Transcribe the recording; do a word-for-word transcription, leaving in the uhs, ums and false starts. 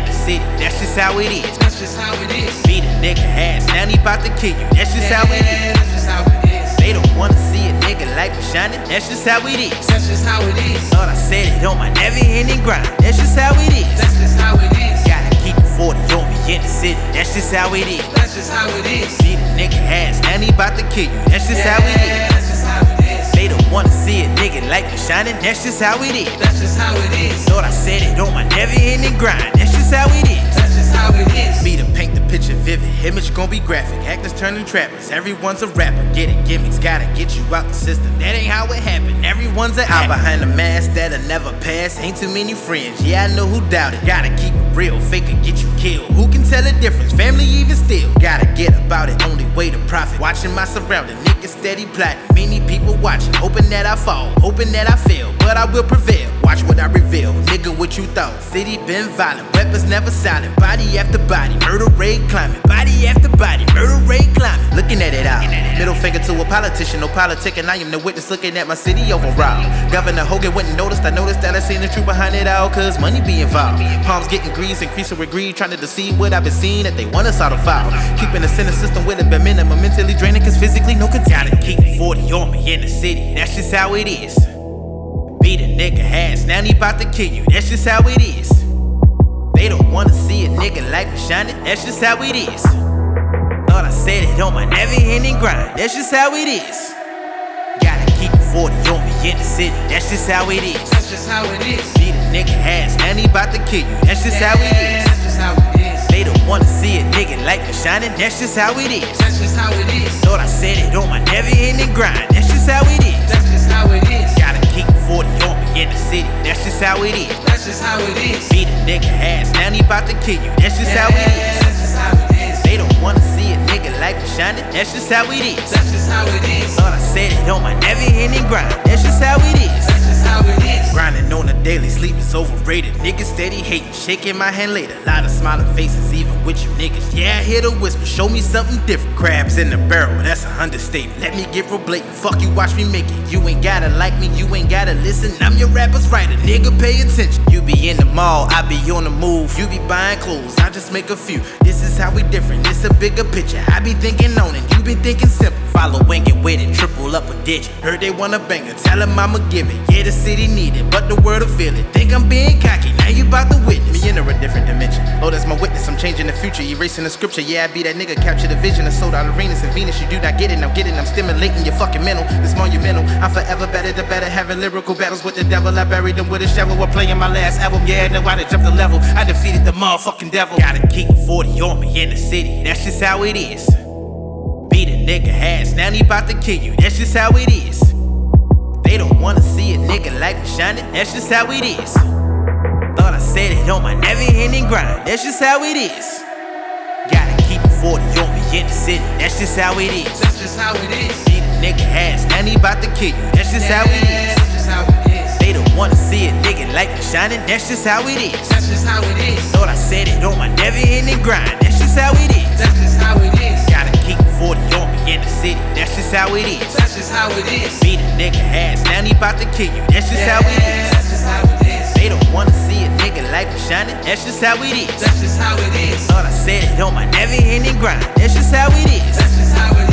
the city, that's just how it is. That's just how it is. Beat a nigga ass, now he bout to kill you, that's just yeah, how it is. That's just how it is. They don't wanna see a nigga like me shining, that's just how it is. That's just how it is. Thought I said it on my never ending grind, that's just how it is. That's just how it is. Gotta keep it forty on me in the city, that's just how it is. That's just how it is. Beat a nigga ass, now he bout to kill you, that's just yeah, how it is. That's just how it is. They don't wanna see a nigga like me shining, that's just how it is. That's just how it is. Thought I said it on my never ending grind, that's just how it is. That's just how it is. Me to paint the picture vivid, image gon' be graphic. Actors turning trappers, everyone's a rapper. Get it, gimmicks, gotta get you out the system. That ain't how it happened, everyone's an out behind the mask that'll never pass. Ain't too many friends, yeah I know who doubted. Gotta keep it real, fake it, get you killed. Who can tell the difference, family even still. Gotta get about it, only way to profit. Watching my surrounding, niggas steady plotting. Many people watching, hoping that I fall, hoping that I fail. But I will prevail, watch what I reveal. Nigga, what you thought? City been violent, weapons never silent. Body after body, murder rate climbing. Body after body, murder rate climbing. Looking at it out, middle finger to a politician, no politic, and I am the witness looking at my city overall. Governor Hogan wouldn't notice, I noticed that I seen the truth behind it all, cause money be involved. Palms getting greased, increasing with greed, trying to deceive what I've been seeing, that they want us all to foul. Keeping the center system with a bare minimum, mentally draining, cause physically no control. Gotta keep forty on me in the city, that's just how it is. Beat a nigga ass, now he bout to kill you, that's just how it is. They don't wanna see a nigga like me shining, that's just how it is. Thought I said it on my never ending grind, that's just how it is. Gotta keep forty on me in the city, that's just how it is. That's just how it is. Beat a nigga ass, now he bout to kill you, that's just yeah, how it is. That's just how it is. They don't wanna see a nigga like me shining, that's just how it is. That's just how it is. Thought I said it on my never ending grind, that's just how it is. That's just how it is. Gotta keep forty on me in the city, that's just how it is. That's just how it is. Beat a nigga ass, now he bout to kill you, that's just yeah, how it is. That's just how it is. They don't wanna see a nigga like me shining, that's just how it is. That's just how it is. Thought I said it on my never ending grind, that's just how it is. That's just how it is. Grinding on a daily, sleep is overrated. Niggas steady hating, shaking my hand later. Lot of smiling faces, even with you niggas. Yeah, I hear the whisper, show me something different. Crabs in the barrel, that's an understatement. Let me get real blatant, fuck you, watch me make it. You ain't gotta like me, you ain't gotta listen. I'm your rapper's writer, nigga, pay attention. You be in the mall, I be on the move. You be buying clothes, I just make a few. This is how we different, it's a bigger picture. I be thinking on it, you be thinking simple. Following it with it, triple up a digit. Heard they want a banger, tell them I'ma give it. Yeah, the city need it, but the world will feel it. Think I'm being cocky, now you bout to witness. Me enter a different dimension. Oh, that's my witness, I'm changing the future, erasing the scripture. Yeah, I be that nigga, capture the vision of sold out arenas and Venus. You do not get it, I'm getting, I'm stimulating your fucking mental. This monumental, I'm forever better the better. Having lyrical battles with the devil, I buried them with a shovel. We're playing my last album, yeah, no, I done jumped the level. I defeated the motherfucking devil. Gotta keep forty on me in the city, that's just how it is. Beat a nigga ass, now he bout to kill you, that's just how it is. They don't wanna see a nigga like me shining, that's just how it is. Thought I said it on my never ending grind, that's just how it is. Gotta keep forty on me in the city, that's just how it is. That's just how it is. Beat a nigga ass, now he bout to kill you, that's just yeah, how it is. That's just how it is. They don't wanna see a nigga like me shining, that's just how it is. That's just how it is. Thought I said it on my never ending grind, that's just how it is. That's just how it is. Gotta keep forty on me in the city, that's just how it is. That's just how it is. Beat a nigga ass, now he bout to kill you, that's just yeah, how it is. That's just how it is. They don't wanna see a nigga like me shining, that's just how it is. That's just how it is. Thought I said it on my never ending grind, that's just how it is. That's just how it is.